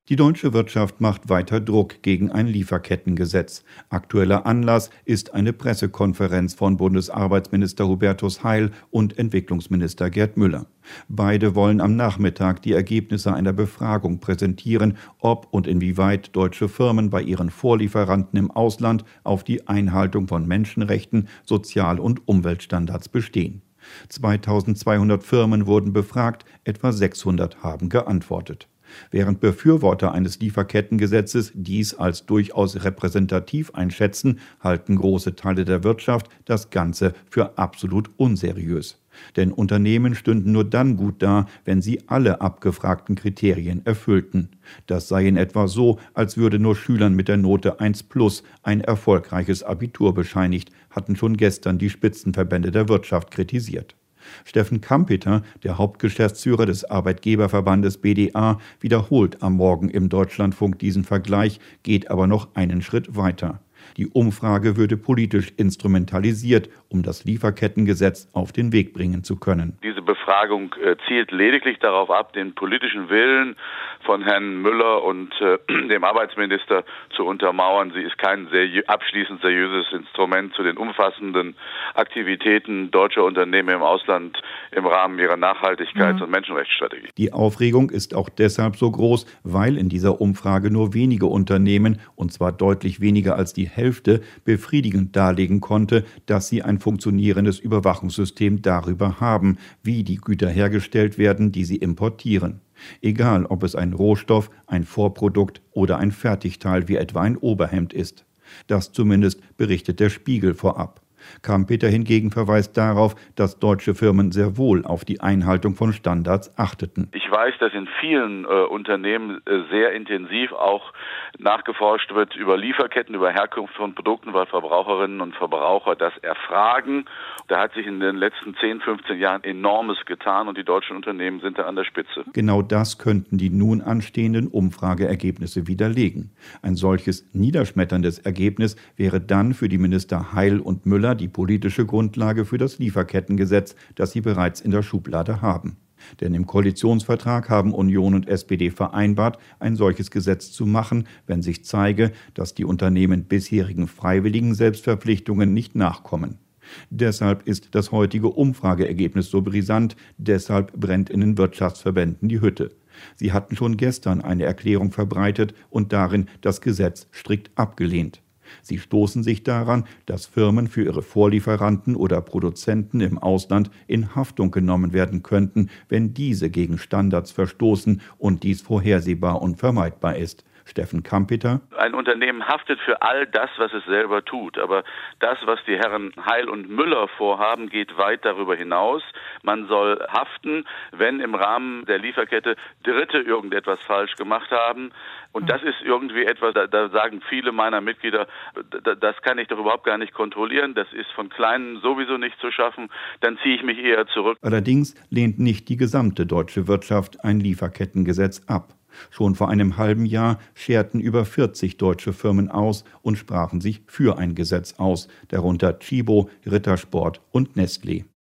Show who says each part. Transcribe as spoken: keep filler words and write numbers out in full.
Speaker 1: Die deutsche Wirtschaft macht weiter Druck gegen ein Lieferkettengesetz. Aktueller Anlass ist eine Pressekonferenz von Bundesarbeitsminister Hubertus Heil und Entwicklungsminister Gerd Müller. Beide wollen am Nachmittag die Ergebnisse einer Befragung präsentieren, ob und inwieweit deutsche Firmen bei ihren Vorlieferanten im Ausland auf die Einhaltung von Menschenrechten, Sozial- und Umweltstandards bestehen. zweitausendzweihundert Firmen wurden befragt, etwa sechshundert haben geantwortet. Während Befürworter eines Lieferkettengesetzes dies als durchaus repräsentativ einschätzen, halten große Teile der Wirtschaft das Ganze für absolut unseriös. Denn Unternehmen stünden nur dann gut da, wenn sie alle abgefragten Kriterien erfüllten. Das sei in etwa so, als würde nur Schülern mit der Note eins plus ein erfolgreiches Abitur bescheinigt, hatten schon gestern die Spitzenverbände der Wirtschaft kritisiert. Steffen Kampeter, der Hauptgeschäftsführer des Arbeitgeberverbandes B D A, wiederholt am Morgen im Deutschlandfunk diesen Vergleich, geht aber noch einen Schritt weiter. Die Umfrage würde politisch instrumentalisiert, um das Lieferkettengesetz auf den Weg bringen zu können.
Speaker 2: Diese Befragung äh, zielt lediglich darauf ab, den politischen Willen von Herrn Müller und äh, dem Arbeitsminister zu untermauern. Sie ist kein seriö- abschließend seriöses Instrument zu den umfassenden Aktivitäten deutscher Unternehmen im Ausland im Rahmen ihrer Nachhaltigkeits- und Menschenrechtsstrategie.
Speaker 1: Die Aufregung ist auch deshalb so groß, weil in dieser Umfrage nur wenige Unternehmen, und zwar deutlich weniger als die Hälfte, befriedigend darlegen konnte, dass sie ein funktionierendes Überwachungssystem darüber haben, wie die Güter hergestellt werden, die sie importieren. Egal, ob es ein Rohstoff, ein Vorprodukt oder ein Fertigteil wie etwa ein Oberhemd ist. Das zumindest berichtet der Spiegel vorab. Kampeter hingegen verweist darauf, dass deutsche Firmen sehr wohl auf die Einhaltung von Standards achteten.
Speaker 2: Ich weiß, dass in vielen äh, Unternehmen äh, sehr intensiv auch nachgeforscht wird über Lieferketten, über Herkunft von Produkten, weil Verbraucherinnen und Verbraucher das erfragen. Da hat sich in den letzten zehn, fünfzehn Jahren enormes getan und die deutschen Unternehmen sind da an der Spitze.
Speaker 1: Genau das könnten die nun anstehenden Umfrageergebnisse widerlegen. Ein solches niederschmetterndes Ergebnis wäre dann für die Minister Heil und Müller die politische Grundlage für das Lieferkettengesetz, das sie bereits in der Schublade haben. Denn im Koalitionsvertrag haben Union und S P D vereinbart, ein solches Gesetz zu machen, wenn sich zeige, dass die Unternehmen bisherigen freiwilligen Selbstverpflichtungen nicht nachkommen. Deshalb ist das heutige Umfrageergebnis so brisant, deshalb brennt in den Wirtschaftsverbänden die Hütte. Sie hatten schon gestern eine Erklärung verbreitet und darin das Gesetz strikt abgelehnt. Sie stoßen sich daran, dass Firmen für ihre Vorlieferanten oder Produzenten im Ausland in Haftung genommen werden könnten, wenn diese gegen Standards verstoßen und dies vorhersehbar und vermeidbar ist. Steffen Kampeter.
Speaker 2: Ein Unternehmen haftet für all das, was es selber tut. Aber das, was die Herren Heil und Müller vorhaben, geht weit darüber hinaus. Man soll haften, wenn im Rahmen der Lieferkette Dritte irgendetwas falsch gemacht haben. Und das ist irgendwie etwas, da, da sagen viele meiner Mitglieder, da, das kann ich doch überhaupt gar nicht kontrollieren. Das ist von Kleinen sowieso nicht zu schaffen. Dann ziehe ich mich eher zurück.
Speaker 1: Allerdings lehnt nicht die gesamte deutsche Wirtschaft ein Lieferkettengesetz ab. Schon vor einem halben Jahr scherten über vierzig deutsche Firmen aus und sprachen sich für ein Gesetz aus, darunter Tchibo, Rittersport und Nestlé.